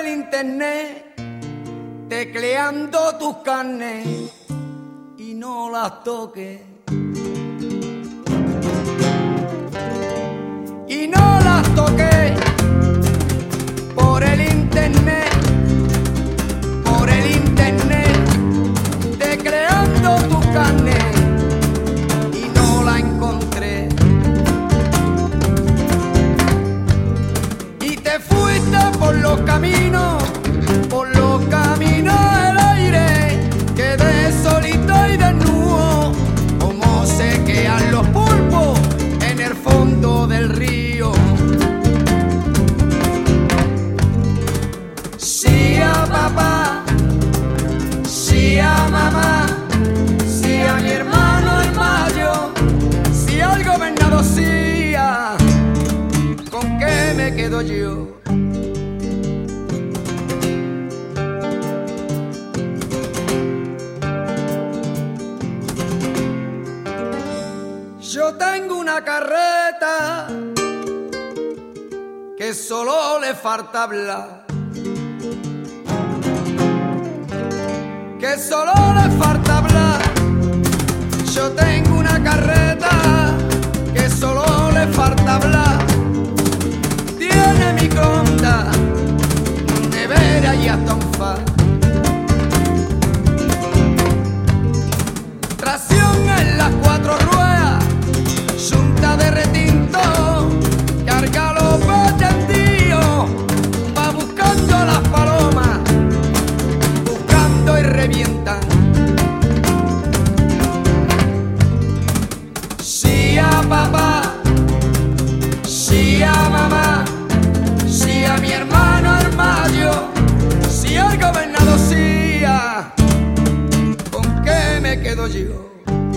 el internet, tecleando tus carnes y no las toques. Y no las toques por el internet, tecleando tus carnes y no la encontré. Y te fuiste por los caminos del aire, quedé solito y desnudo, como se quedan los pulpos en el fondo del río. Sí a papá, sí a mamá, sí a mi hermano el mayo, si al gobernador sí, ¿con qué me quedo yo? Yo tengo una carreta que solo le falta hablar, que solo le falta hablar. Yo tengo una carreta que solo le falta hablar. Tiene microondas, nevera y hasta un far. Tracción en las 4 ruedas, junta de retinto, carga los patentíos, va buscando las palomas, buscando y revientan. Sí a papá, sí a mamá, sí a mi hermano Armayo, sí al gobernador sí, ¿con qué me quedo yo?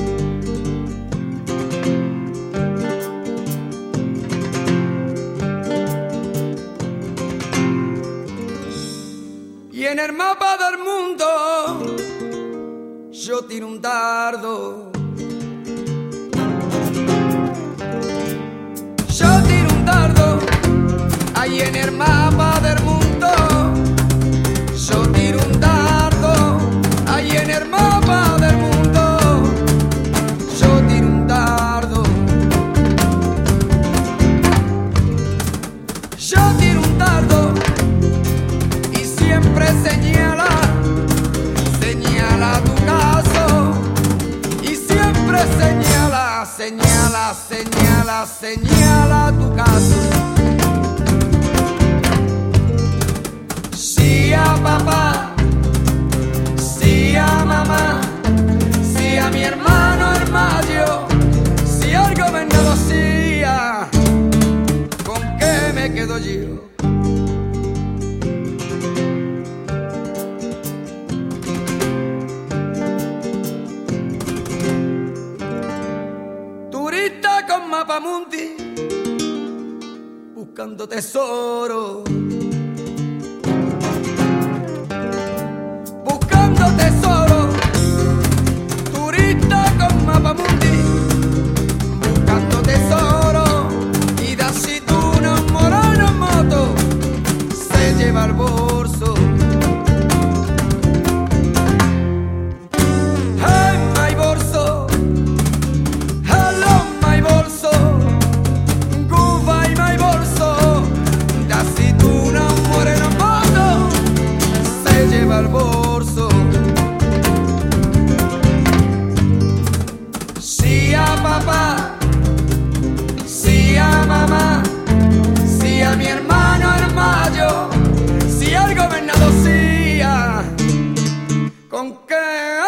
Y en el mapa del mundo yo tiro un dardo. Yo tiro un dardo. Ahí en el mapa del mundo yo tiro un dardo. Ahí en el mapa del mundo yo tiro un dardo. Yo tiro un dardo. Siempre señala tu caso y siempre señala tu caso. Sí a papá, sí a mamá, sí a mi hermano Armayo, sí al gobernador sí, ¿con qué me quedo yo? Con mapamundi, buscando tesoro, buscando tesoro. Turista con mapamundi, buscando tesoro. Y da si tú no morano en moto, se lleva el bolso. Hey, my bolso. Goodbye my bolso, da si tú no moreno moto, se lleva el bolso. Sí a papá, sí a mamá, sí a mi hermano Armayo, sí al gobernador sí, ¿con qué